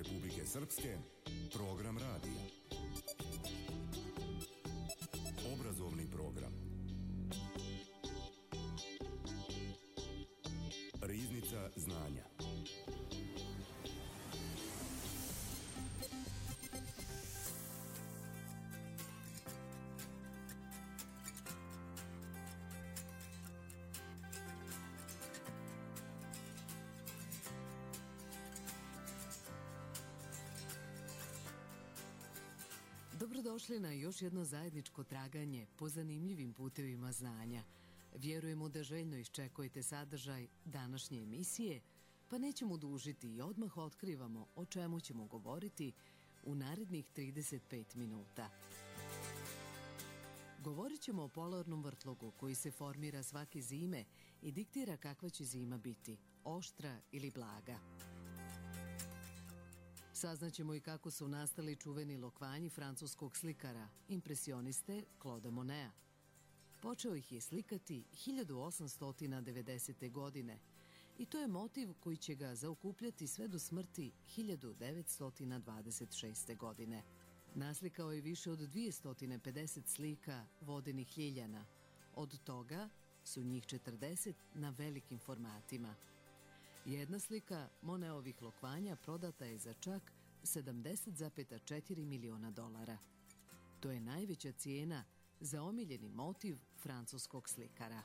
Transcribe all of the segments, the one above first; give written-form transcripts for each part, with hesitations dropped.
Republike Srpske, program radija. Obrazovni program. Riznica znanja. Dobrodošli na još jedno zajedničko traganje po zanimljivim putevima znanja. Vjerujemo da željno iščekujete sadržaj današnje emisije, pa nećemo dužiti i odmah otkrivamo o čemu ćemo govoriti u narednih 35 minuta. Govorit ćemo o polarnom vrtlogu koji se formira svake zime i diktira kakva će zima biti, oštra ili blaga. Saznaćemo i kako su nastali čuveni lokvanji francuskog slikara, impresioniste Claude Moneta. Počeo ih je slikati 1890. godine i to je motiv koji će ga zaokupljati sve do smrti 1926. godine. Naslikao je više od 250 slika vodenih ljiljana. Od toga su njih 40 na velikim formatima. Jedna slika Monetovih lokvanja prodata je za čak $70,4 miliona. To je najveća cijena za omiljeni motiv francuskog slikara.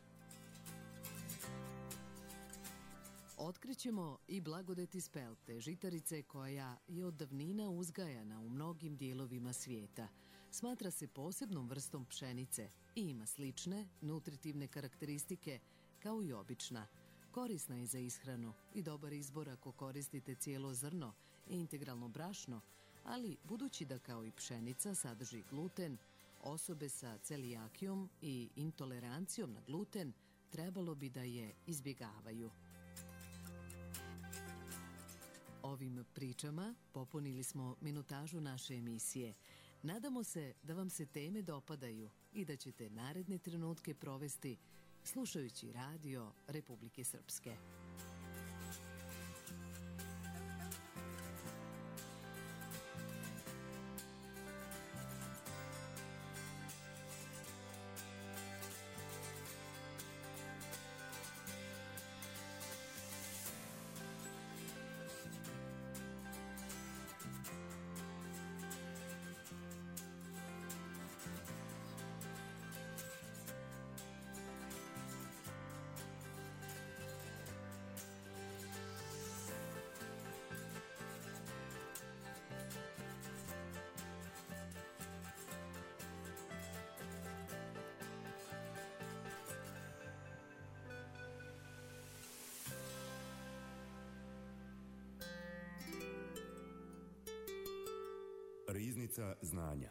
Otkrićemo i blagodeti spelte, žitarice koja je od davnina uzgajana u mnogim dijelovima svijeta. Smatra se posebnom vrstom pšenice i ima slične nutritivne karakteristike kao i obična. Korisna je za ishranu i dobar izbor ako koristite cijelo zrno i integralno brašno, ali budući da kao i pšenica sadrži gluten, osobe sa celijakijom i intolerancijom na gluten trebalo bi da je izbjegavaju. Ovim pričama popunili smo minutažu naše emisije. Nadamo se da vam se teme dopadaju i da ćete naredne trenutke provesti slušajući radio Republike Srpske. Riznica znanja.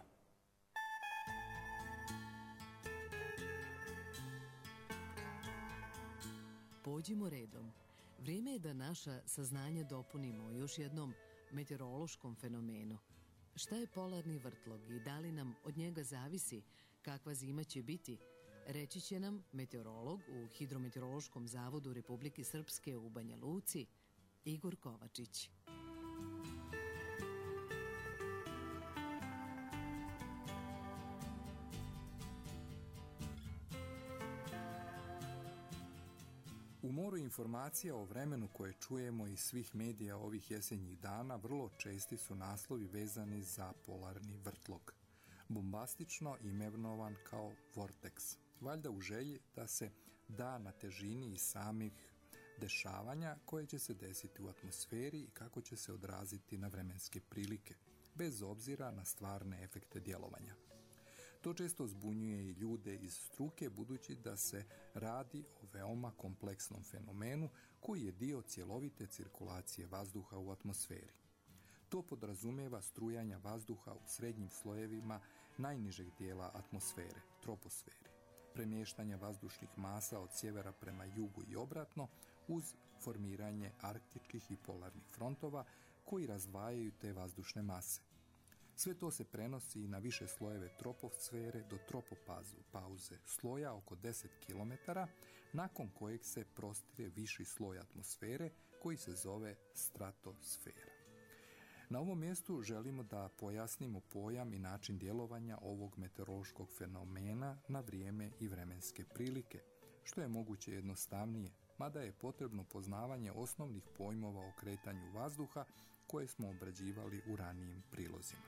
Pođimo redom. Vrijeme je da naša saznanja dopunimo još jednom meteorološkom fenomenu. Šta je polarni vrtlog i da li nam od njega zavisi kakva zima će biti, reći će nam meteorolog u Hidrometeorološkom zavodu Republike Srpske u Banja Luci, Igor Kovačić. U moru informacija o vremenu koje čujemo iz svih medija ovih jesenjih dana vrlo česti su naslovi vezani za polarni vrtlog, bombastično imenovan kao vortex, valjda u želji da se da na težini i samih dešavanja koje će se desiti u atmosferi i kako će se odraziti na vremenske prilike, bez obzira na stvarne efekte djelovanja. To često zbunjuje i ljude iz struke budući da se radi o veoma kompleksnom fenomenu koji je dio cjelovite cirkulacije vazduha u atmosferi. To podrazumijeva strujanja vazduha u srednjim slojevima najnižeg dijela atmosfere, troposferi, premještanja vazdušnih masa od sjevera prema jugu i obratno uz formiranje arktičkih i polarnih frontova koji razdvajaju te vazdušne mase. Sve to se prenosi i na više slojeve troposfere do tropopauze, sloja oko 10 km, nakon kojeg se prostire viši sloj atmosfere koji se zove stratosfera. Na ovom mjestu želimo da pojasnimo pojam i način djelovanja ovog meteorološkog fenomena na vrijeme i vremenske prilike, što je moguće jednostavnije, mada je potrebno poznavanje osnovnih pojmova o kretanju vazduha koje smo obrađivali u ranijim prilozima.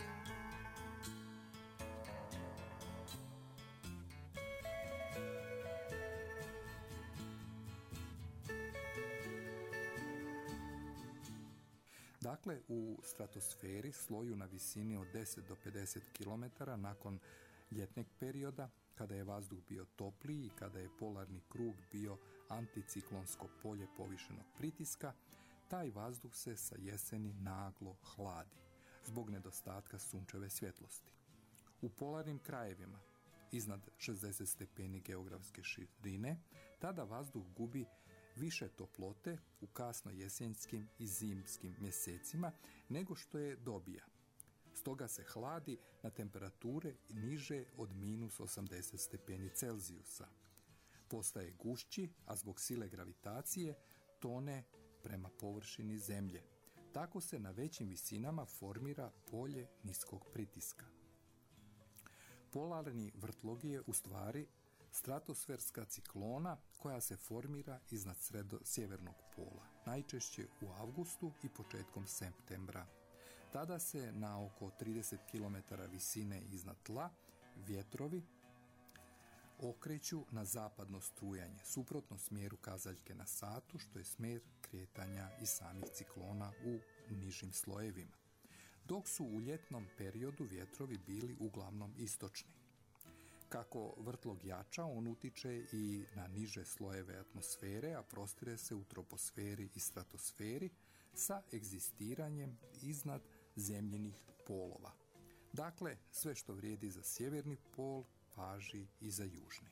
Dakle, u stratosferi, sloju na visini od 10 do 50 km nakon ljetnog perioda, kada je vazduh bio topliji i kada je polarni krug bio anticiklonsko polje povišenog pritiska, taj vazduh se sa jeseni naglo hladi zbog nedostatka sunčeve svjetlosti. U polarnim krajevima, iznad 60 stepeni geografske širine, tada vazduh gubi više toplote u kasno jesenskim i zimskim mjesecima nego što je dobija. Stoga se hladi na temperature niže od minus 80 stepeni Celzijusa. Postaje gušći, a zbog sile gravitacije tone prema površini Zemlje. Tako se na većim visinama formira polje niskog pritiska. Polarni vrtlog je u stvari stratosferska ciklona koja se formira iznad sjevernog pola, najčešće u avgustu i početkom septembra. Tada se na oko 30 km visine iznad tla vjetrovi okreću na zapadno strujanje, suprotno smjeru kazaljke na satu, što je smjer kretanja i samih ciklona u nižim slojevima, dok su u ljetnom periodu vjetrovi bili uglavnom istočni. Kako vrtlog jača, on utiče i na niže slojeve atmosfere, a prostire se u troposferi i stratosferi sa egzistiranjem iznad zemljinih polova. Dakle, sve što vrijedi za sjeverni pol, važi i za južni.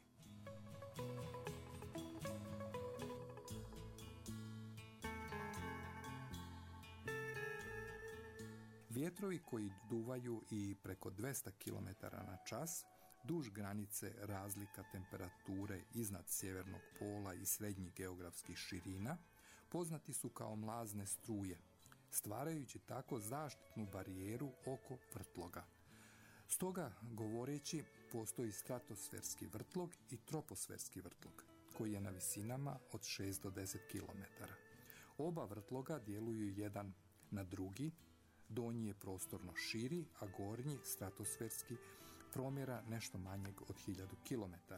Vjetrovi koji duvaju i preko 200 km na čas duž granice razlika temperature iznad sjevernog pola i srednjih geografskih širina poznati su kao mlazne struje, stvarajući tako zaštitnu barijeru oko vrtloga. Stoga govoreći, postoji stratosferski vrtlog i troposferski vrtlog, koji je na visinama od 6 do 10 km. Oba vrtloga djeluju jedan na drugi, donji je prostorno širi, a gornji, stratosferski, promjera nešto manjeg od 1000 km.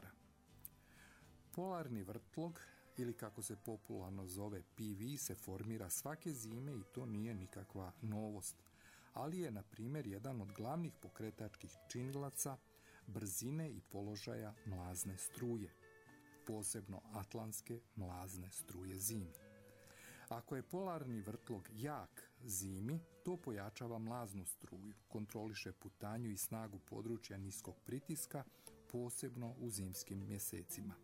Polarni vrtlog, ili kako se popularno zove PV, se formira svake zime i to nije nikakva novost, ali je, na primjer, jedan od glavnih pokretačkih činilaca brzine i položaja mlazne struje, posebno atlantske mlazne struje zimi. Ako je polarni vrtlog jak zimi, to pojačava mlaznu struju, kontroliše putanju i snagu područja niskog pritiska, posebno u zimskim mjesecima.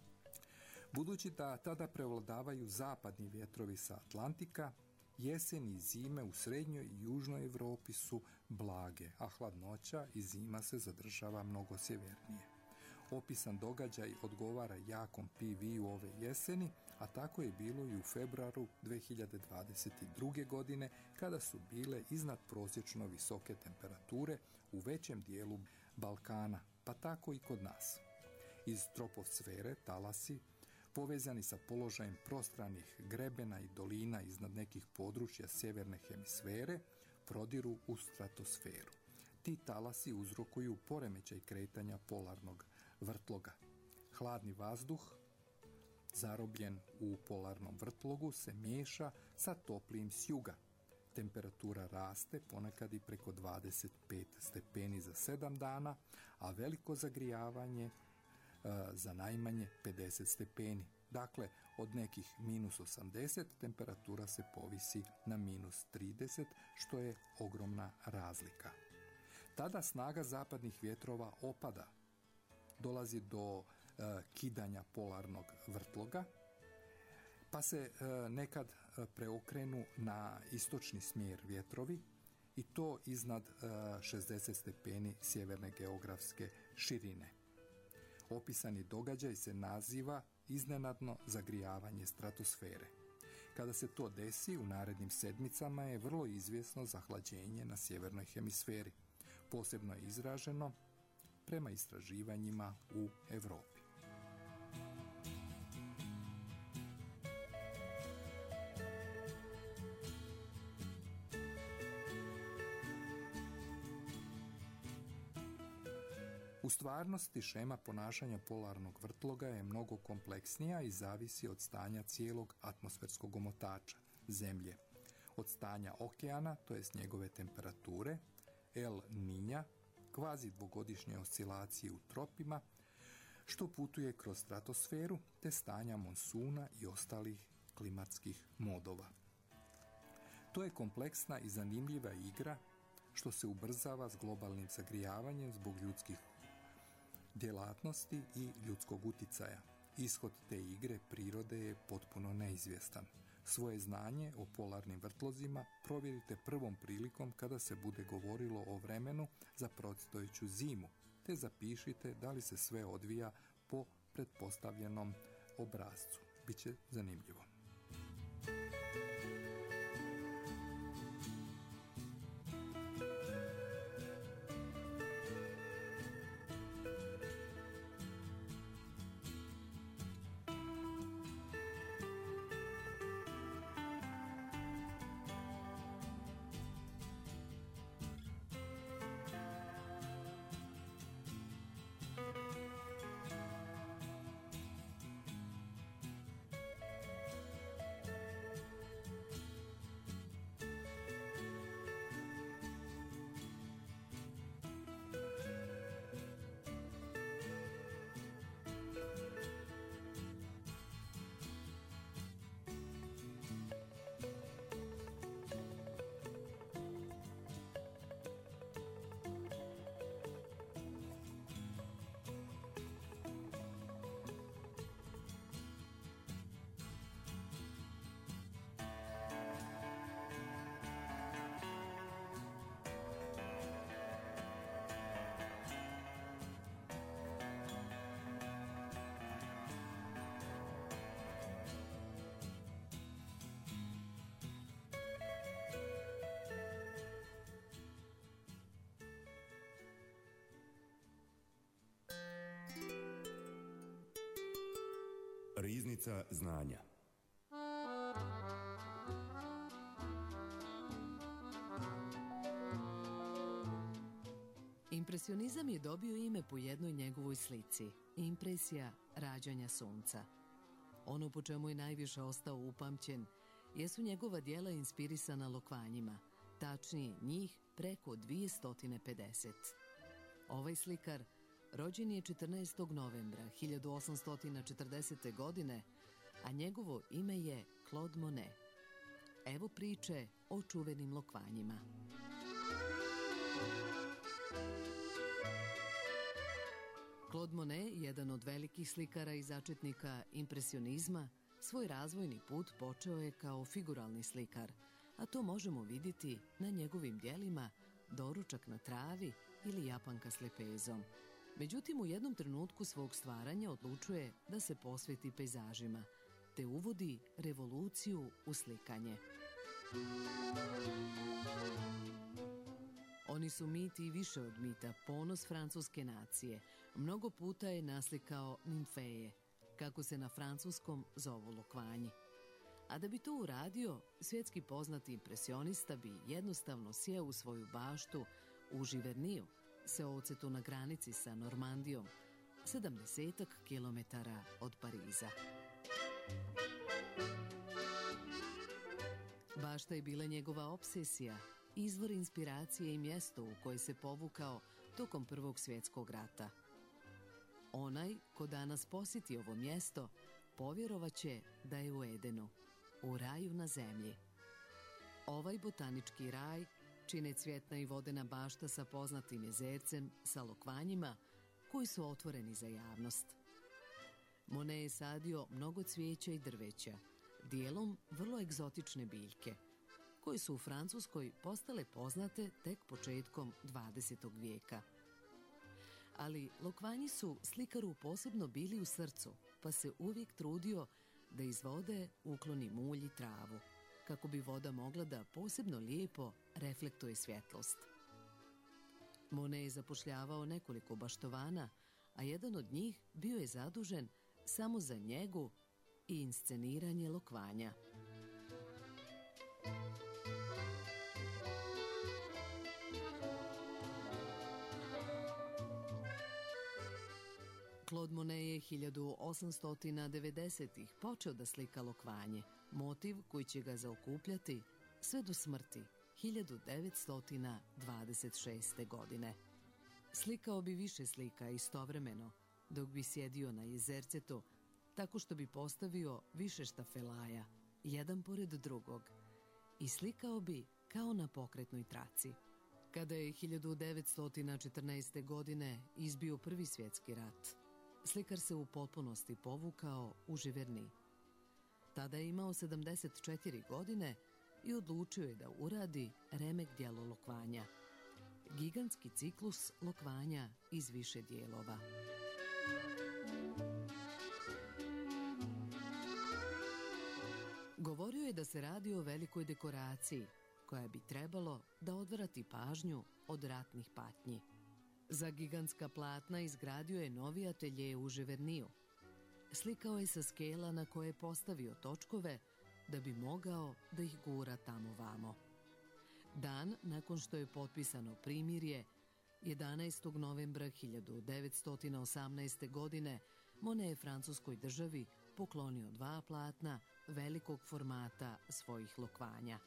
Budući da tada prevladavaju zapadni vjetrovi sa Atlantika, jeseni i zime u srednjoj i južnoj Europi su blage, a hladnoća i zima se zadržava mnogo sjevernije. Opisan događaj odgovara jakom PV-u ove jeseni, a tako je bilo i u februaru 2022. godine, kada su bile iznad prosječno visoke temperature u većem dijelu Balkana, pa tako i kod nas. Iz troposfere talasi, povezani sa položajem prostranih grebena i dolina iznad nekih područja sjeverne hemisfere, prodiru u stratosferu. Ti talasi uzrokuju poremećaj kretanja polarnog vrtloga. Hladni vazduh, zarobljen u polarnom vrtlogu, se miješa sa toplijim s juga. Temperatura raste ponekad i preko 25 stepeni za 7 dana, a veliko zagrijavanje za najmanje 50 stepeni. Dakle, od nekih minus 80 temperatura se povisi na minus 30, što je ogromna razlika. Tada snaga zapadnih vjetrova opada. Dolazi do kidanja polarnog vrtloga, pa se nekad preokrenu na istočni smjer vjetrovi i to iznad 60 stepeni sjeverne geografske širine. Opisani događaj se naziva iznenadno zagrijavanje stratosfere. Kada se to desi, u narednim sedmicama je vrlo izvjesno zahlađenje na sjevernoj hemisferi. Posebno je izraženo prema istraživanjima u Europi. U stvarnosti šema ponašanja polarnog vrtloga je mnogo kompleksnija i zavisi od stanja cijelog atmosferskog omotača, Zemlje, od stanja okeana, to jest njegove temperature, El Niña, kvazi dvogodišnje oscilacije u tropima, što putuje kroz stratosferu, te stanja monsuna i ostalih klimatskih modova. To je kompleksna i zanimljiva igra što se ubrzava s globalnim zagrijavanjem zbog ljudskih djelatnosti i ljudskog uticaja. Ishod te igre prirode je potpuno neizvjestan. Svoje znanje o polarnim vrtlozima provjerite prvom prilikom kada se bude govorilo o vremenu za predstojeću zimu, te zapišite da li se sve odvija po pretpostavljenom obrascu. Biće zanimljivo. Riznica znanja. Impresionizam je dobio ime po jednoj njegovoj slici, impresija rađanja sunca. Ono po čemu je najviše ostao upamćen jesu njegova djela inspirisana lokvanjima, tačnije njih preko 250. Ovaj slikar rođen je 14. novembra 1840. godine, a njegovo ime je Claude Monet. Evo priče o čuvenim lokvanjima. Claude Monet, jedan od velikih slikara i začetnika impresionizma, svoj razvojni put počeo je kao figuralni slikar, a to možemo vidjeti na njegovim djelima Doručak na travi ili Japanka s lepezom. Međutim, u jednom trenutku svog stvaranja odlučuje da se posveti pejzažima, te uvodi revoluciju u slikanje. Oni su mit i više od mita, ponos francuske nacije. Mnogo puta je naslikao nimfeje, kako se na francuskom zovu lokvanji. A da bi to uradio, svjetski poznati impresionista bi jednostavno sjeo u svoju baštu u Živerniju, seocetu na granici sa Normandijom, 70 kilometara od Pariza. Bašta je bila njegova obsesija, izvor inspiracije i mjesto u koje se povukao tokom Prvog svjetskog rata. Onaj ko danas posjeti ovo mjesto, povjerovaće da je u Edenu, u raju na zemlji. Ovaj botanički raj čine cvjetna i vodena bašta sa poznatim jezercem, sa lokvanjima koji su otvoreni za javnost. Monet je sadio mnogo cvijeća i drveća, dijelom vrlo egzotične biljke, koje su u Francuskoj postale poznate tek početkom 20. vijeka. Ali lokvanji su slikaru posebno bili u srcu, pa se uvijek trudio da iz vode ukloni mulj i travu, kako bi voda mogla da posebno lijepo reflektuje svjetlost. Monet je zapošljavao nekoliko baštovana, a jedan od njih bio je zadužen samo za njegu i insceniranje lokvanja. Claude Monet je 1890-ih počeo da slika lokvanje, motiv koji će ga zaokupljati sve do smrti 1926. godine. Slikao bi više slika istovremeno, dok bi sjedio na jezercetu, tako što bi postavio više štafelaja, jedan pored drugog, i slikao bi kao na pokretnoj traci. Kada je 1914. godine izbio Prvi svjetski rat, slikar se u potpunosti povukao u Živerny. Tada je imao 74 godine i odlučio je da uradi remek djelo lokvanja. Gigantski ciklus lokvanja iz više dijelova. Govorio je da se radi o velikoj dekoraciji koja bi trebalo da odvrati pažnju od ratnih patnji. Za gigantska platna izgradio je novi atelje u Živerniju. Slikao je sa skela na koje je postavio točkove da bi mogao da ih gura tamo vamo. Dan nakon što je potpisano primirje, 11. novembra 1918. godine, Monet je francuskoj državi poklonio 2 platna velikog formata svojih lokvanja.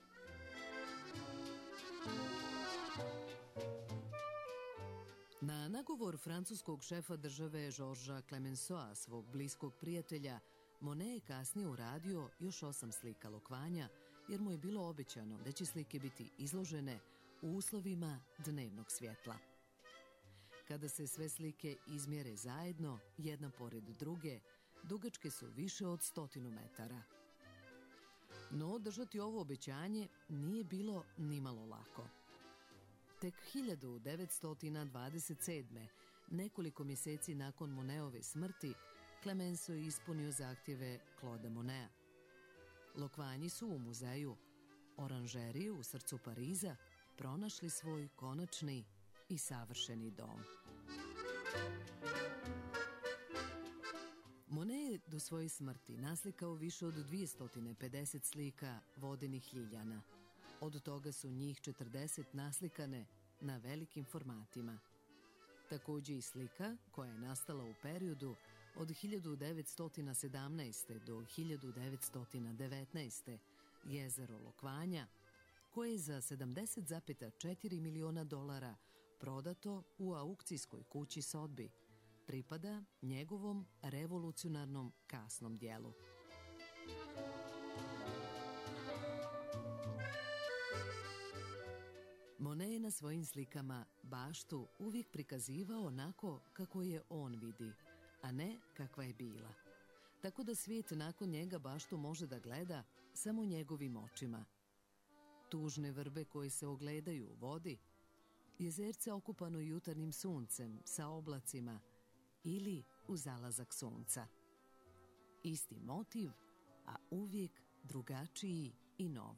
Na nagovor francuskog šefa države Georgesa Clemenceaua, svog bliskog prijatelja, Monet je kasnije uradio još 8 slika lokvanja, jer mu je bilo obećano da će slike biti izložene u uslovima dnevnog svjetla. Kada se sve slike izmjere zajedno, jedna pored druge, dugačke su više od 100 metara. No, držati ovo obećanje nije bilo nimalo lako. Tek 1927. nekoliko mjeseci nakon Monetove smrti, Clemenceau je ispunio zahtjeve Claudea Moneta. Lokvanji su u muzeju Oranžerije u srcu Pariza pronašli svoj konačni i savršeni dom. Monet je do svoje smrti naslikao više od 250 slika vodenih ljiljana. Od toga su njih 40 naslikane na velikim formatima. Također i slika koja je nastala u periodu od 1917. do 1919. Jezero lokvanja, koje je za $70,4 miliona prodato u aukcijskoj kući Sotbi, pripada njegovom revolucionarnom kasnom dijelu. Monet je na svojim slikama baštu uvijek prikazivao onako kako je on vidi, a ne kakva je bila. Tako da svijet nakon njega baštu može da gleda samo njegovim očima. Tužne vrbe koje se ogledaju u vodi, jezerce okupano jutarnjim suncem sa oblacima ili u zalazak sunca. Isti motiv, a uvijek drugačiji i nov.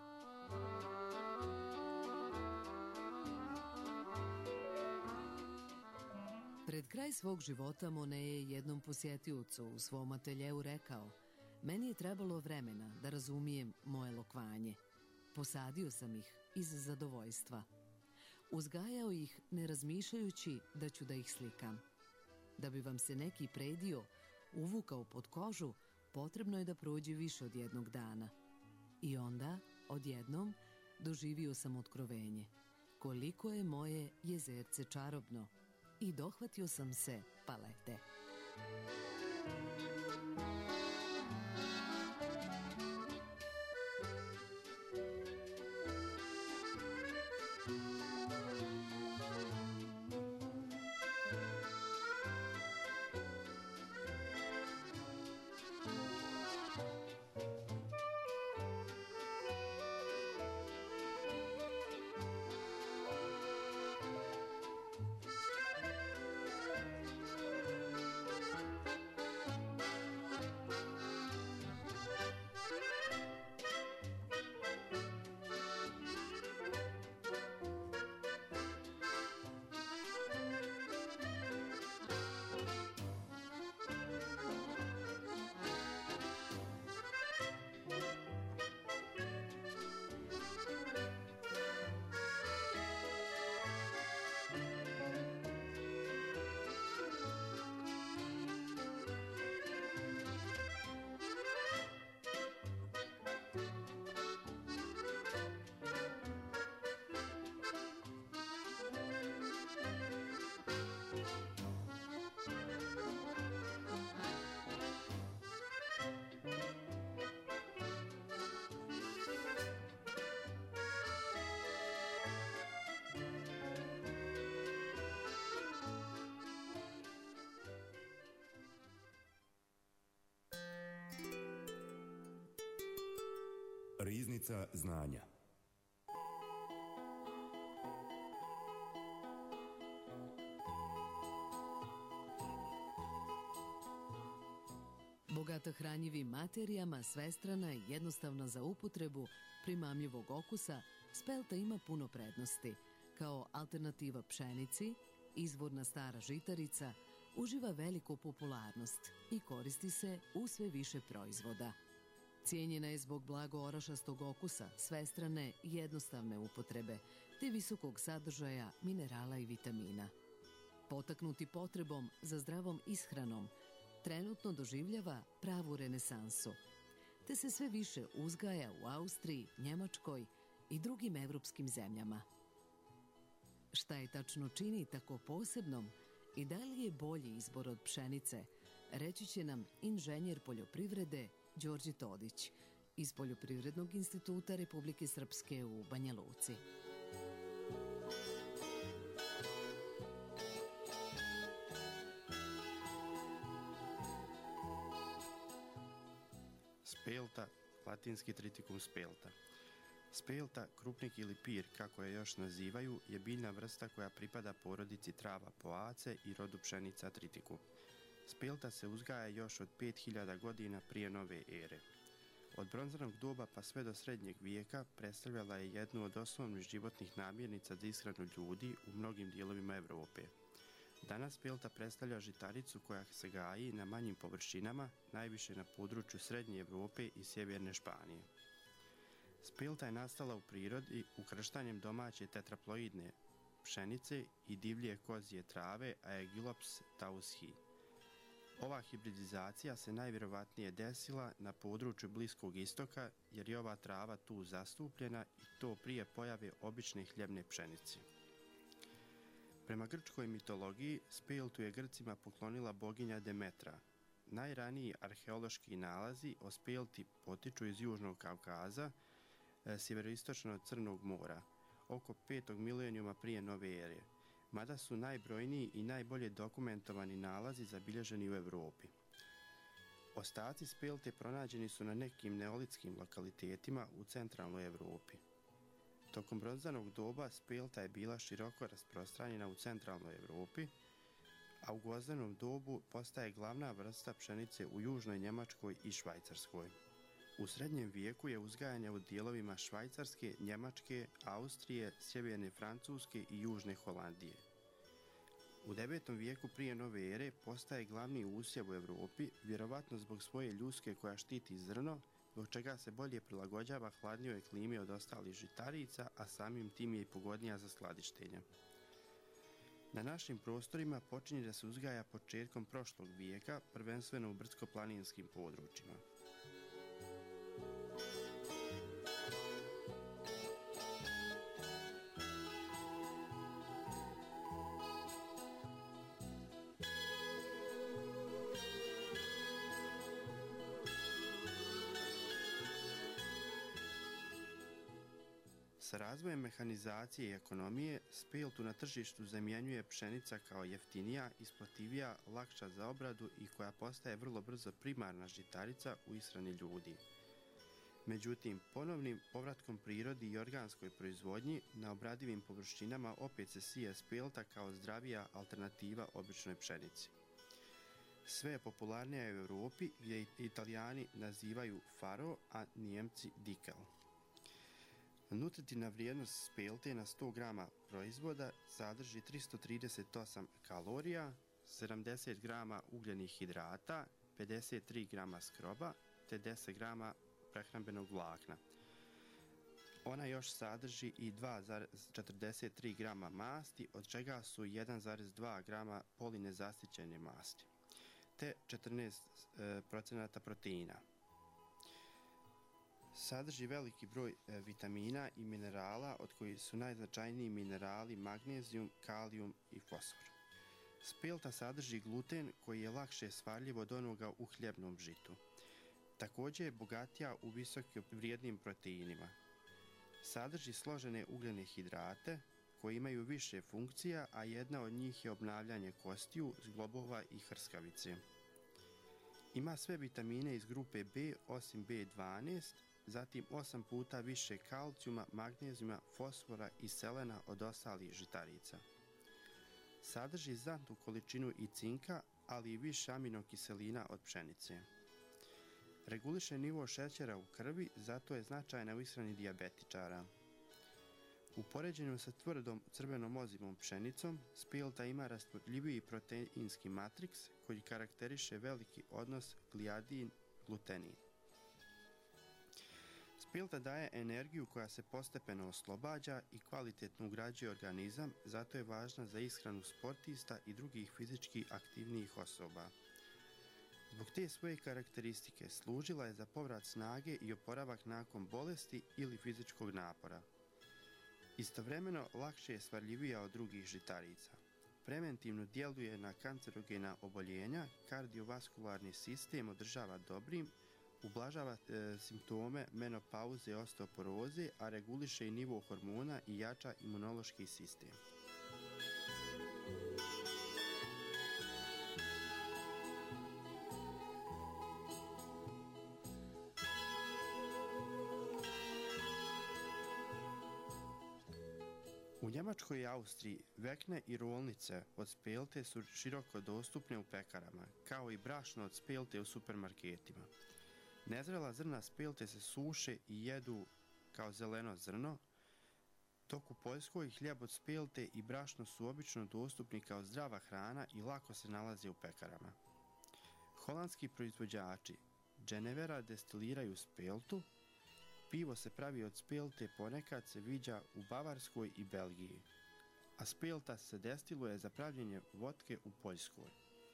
Pred kraj svog života Monet je jednom posjetiocu u svom ateljeu rekao: "Meni je trebalo vremena da razumijem moje lokvanje. Posadio sam ih iz zadovoljstva. Uzgajao ih ne razmišljajući da ću da ih slikam. Da bi vam se neki predio uvukao pod kožu, potrebno je da prođe više od jednog dana. I onda, odjednom, doživio sam otkrovenje. Koliko je moje jezerce čarobno. I dohvatio sam se palete." Riznica znanja. Bogata hranjivim materijama, svestrana i jednostavna za upotrebu, primamljivog okusa, spelta ima puno prednosti. Kao alternativa pšenici, izvorna stara žitarica, uživa veliku popularnost i koristi se u sve više proizvoda. Cijenjena je zbog blago orašastog okusa, svestrane i jednostavne upotrebe, te visokog sadržaja minerala i vitamina. Potaknuti potrebom za zdravom ishranom, trenutno doživljava pravu renesansu, te se sve više uzgaja u Austriji, Njemačkoj i drugim evropskim zemljama. Šta je tačno čini tako posebnom i da li je bolji izbor od pšenice, reći će nam inženjer poljoprivrede Đorđe Todić iz Poljoprivrednog instituta Republike Srpske u Banja Luci. Spelta, latinski triticum spelta. Spelta, krupnik ili pir, kako je još nazivaju, je biljna vrsta koja pripada porodici trava poace i rodu pšenica tritiku. Spelta se uzgaja još od 5000 godina prije nove ere. Od bronzanog doba pa sve do srednjeg vijeka predstavljala je jednu od osnovnih životnih namirnica za ishranu ljudi u mnogim dijelovima Evrope. Danas spelta predstavlja žitaricu koja se gaji na manjim površinama, najviše na području Srednje Evrope i sjeverne Španije. Spelta je nastala u prirodi ukrštanjem domaće tetraploidne pšenice i divlje kozije trave Aegilops taushi. Ova hibridizacija se najvjerovatnije desila na području Bliskog istoka jer je ova trava tu zastupljena i to prije pojave obične hljebne pšenice. Prema grčkoj mitologiji, speltu je Grcima poklonila boginja Demetra. Najraniji arheološki nalazi o spelti potiču iz Južnog Kavkaza, sjeveroistočno od Crnog mora, oko 5. milenijuma prije nove ere, mada su najbrojniji i najbolje dokumentovani nalazi zabilježeni u Evropi. Ostaci spelte pronađeni su na nekim neolitskim lokalitetima u centralnoj Evropi. Tokom bronzanog doba spelta je bila široko rasprostranjena u centralnoj Evropi, a u gvozdenom dobu postaje glavna vrsta pšenice u južnoj Njemačkoj i Švajcarskoj. U srednjem vijeku je uzgajana u dijelovima Švajcarske, Njemačke, Austrije, sjeverne Francuske i južne Holandije. U 9. vijeku prije nove ere postaje glavni usjev u Evropi, vjerovatno zbog svoje ljuske koja štiti zrno, zbog čega se bolje prilagođava hladnijoj klimi od ostalih žitarica, a samim tim je i pogodnija za skladištenje. Na našim prostorima počinje da se uzgaja početkom prošlog vijeka, prvenstveno u brdsko-planinskim područjima. Sa razvojem mehanizacije i ekonomije, speltu na tržištu zamjenjuje pšenica kao jeftinija, isplativija, lakša za obradu i koja postaje vrlo brzo primarna žitarica u ishrani ljudi. Međutim, ponovnim povratkom prirodi i organskoj proizvodnji na obradivim površinama opet se sije spelta kao zdravija alternativa običnoj pšenici. Sve je popularnija u Europi gdje Italijani nazivaju faro, a Nijemci dikel. Nutritivna vrijednost spelte na 100 grama proizvoda sadrži 338 kalorija, 70 grama ugljenih hidrata, 53 grama skroba te 10 grama prehrambenog vlakna. Ona još sadrži i 2,43 grama masti, od čega su 1,2 grama polinezasićene masti, te 14% proteina. Sadrži veliki broj vitamina i minerala, od kojih su najznačajniji minerali magnezijum, kalijum i fosfor. Spelta sadrži gluten koji je lakše svarljiv od onoga u hljebnom žitu. Također je bogatija u visoko vrijednim proteinima. Sadrži složene ugljene hidrate koji imaju više funkcija, a jedna od njih je obnavljanje kostiju, zglobova i hrskavice. Ima sve vitamine iz grupe B osim B12 zatim 8 puta više kalcijuma, magnezijuma, fosfora i selena od ostalih žitarica. Sadrži znatnu količinu i cinka, ali i više aminokiselina od pšenice. Reguliše nivo šećera u krvi, zato je značajna u ishrani dijabetičara. U poređenju sa tvrdom crvenom ozimom pšenicom, spelta ima rastvorljiviji proteinski matriks koji karakteriše veliki odnos gliadin-glutenin. Spelta daje energiju koja se postepeno oslobađa i kvalitetno ugrađuje organizam, zato je važna za ishranu sportista i drugih fizički aktivnijih osoba. Zbog te svoje karakteristike služila je za povrat snage i oporavak nakon bolesti ili fizičkog napora. Istovremeno lakše je svarljivija od drugih žitarica. Preventivno djeluje na kancerogena oboljenja, kardiovaskularni sistem održava dobrim, ublažava simptome menopauze i osteoporoze, a reguliše i nivo hormona i jača imunološki sistem. U Njemačkoj i Austriji vekne i rolnice od spelte su široko dostupne u pekarama, kao i brašno od spelte u supermarketima. Nezrela zrna spelte se suše i jedu kao zeleno zrno, dok u Poljskoj hljeb od spelte i brašno su obično dostupni kao zdrava hrana i lako se nalaze u pekarama. Holandski proizvođači Genevera destiliraju speltu, pivo se pravi od spelte, ponekad se viđa u Bavarskoj i Belgiji, a spelta se destiluje za pravljenje votke u Poljskoj.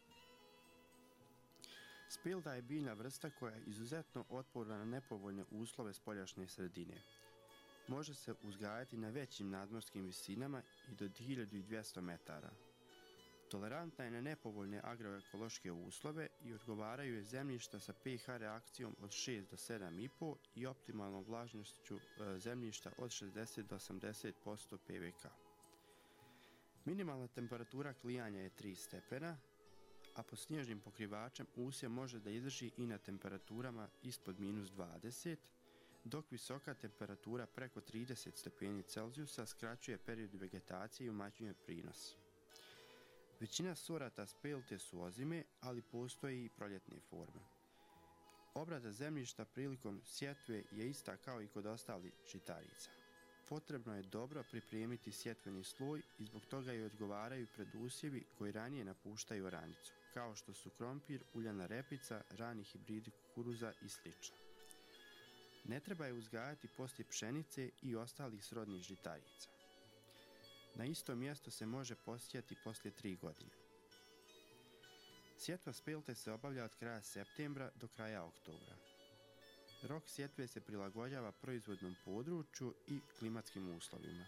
Spelta je biljna vrsta koja je izuzetno otporna na nepovoljne uslove spoljašnje sredine. Može se uzgajati na većim nadmorskim visinama i do 1200 metara. Tolerantna je na nepovoljne agroekološke uslove i odgovaraju je zemljišta sa pH reakcijom od 6 do 7,5 i optimalnom vlažnošću zemljišta od 60 do 80% PVK. Minimalna temperatura klijanja je 3 stepena, a pod snježnim pokrivačem usjev može da izdrži i na temperaturama ispod -20, dok visoka temperatura preko 30 stepeni Celzijusa skraćuje period vegetacije i umanjuje prinos. Većina sorata spelte su ozime, ali postoje i proljetne forme. Obrada zemljišta prilikom sjetve je ista kao i kod ostalih žitarica. Potrebno je dobro pripremiti sjetveni sloj i zbog toga i odgovaraju predusjevi koji ranije napuštaju oranicu, kao što su krompir, uljana repica, rani hibridi kukuruza i sl. Ne treba je uzgajati poslije pšenice i ostalih srodnih žitarica. Na isto mjesto se može posijati poslije 3 godine. Sjetva spelte se obavlja od kraja septembra do kraja oktobra. Rok sjetve se prilagođava proizvodnom području i klimatskim uslovima.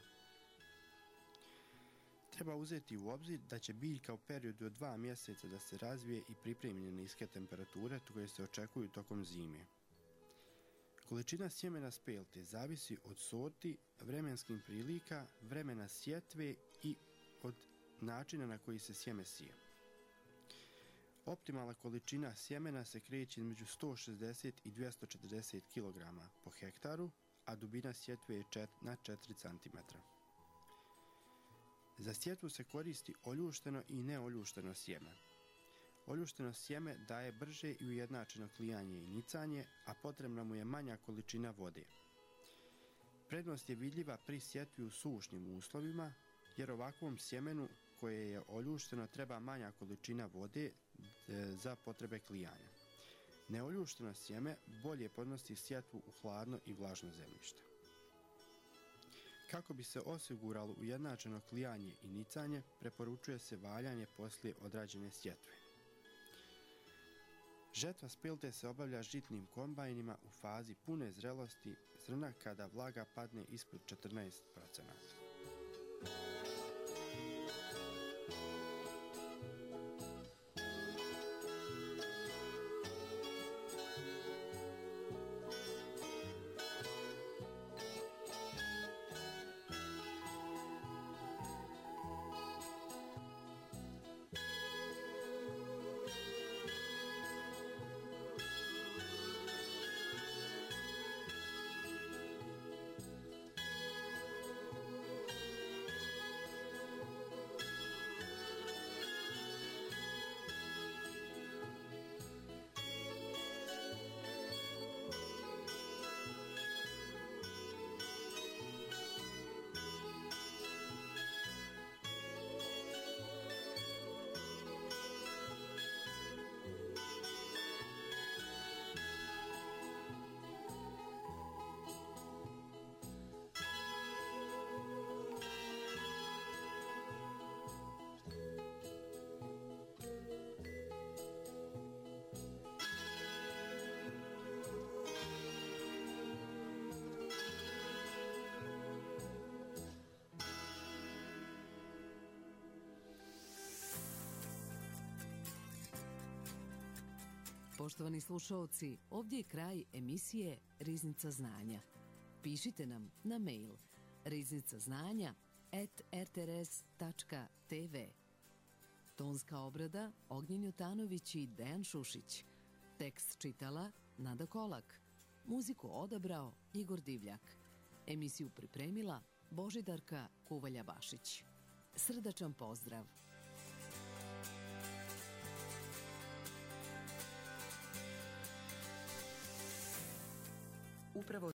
Treba uzeti u obzir da će biljka u periodu od 2 mjeseca da se razvije i pripremi na niske temperature koje se očekuju tokom zime. Količina sjemena spelte zavisi od sorti, vremenskih prilika, vremena sjetve i od načina na koji se sjeme sije. Optimalna količina sjemena se kreće između 160 i 240 kg po hektaru, a dubina sjetve je na 4 cm. Za sjetvu se koristi oljušteno i neoljušteno sjeme. Oljušteno sjeme daje brže i ujednačeno klijanje i nicanje, a potrebna mu je manja količina vode. Prednost je vidljiva pri sjetvi u sušnim uslovima, jer ovakvom sjemenu koje je oljušteno treba manja količina vode za potrebe klijanja. Neoljušteno sjeme bolje podnosi sjetvu u hladno i vlažno zemljište. Kako bi se osiguralo ujednačeno klijanje i nicanje, preporučuje se valjanje poslije odrađene sjetve. Žetva spelte se obavlja žitnim kombajnima u fazi pune zrelosti zrna kada vlaga padne ispod 14%. Poštovani slušaoci, ovdje je kraj emisije Riznica znanja. Pišite nam na mail riznicaznanja@rtrs.tv. Tonska obrada Ognjen Jutanović i Dejan Šušić. Tekst čitala Nada Kolak. Muziku odabrao Igor Divljak. Emisiju pripremila Božidarka Kuvalja-Bašić. Srdačan pozdrav! Upravo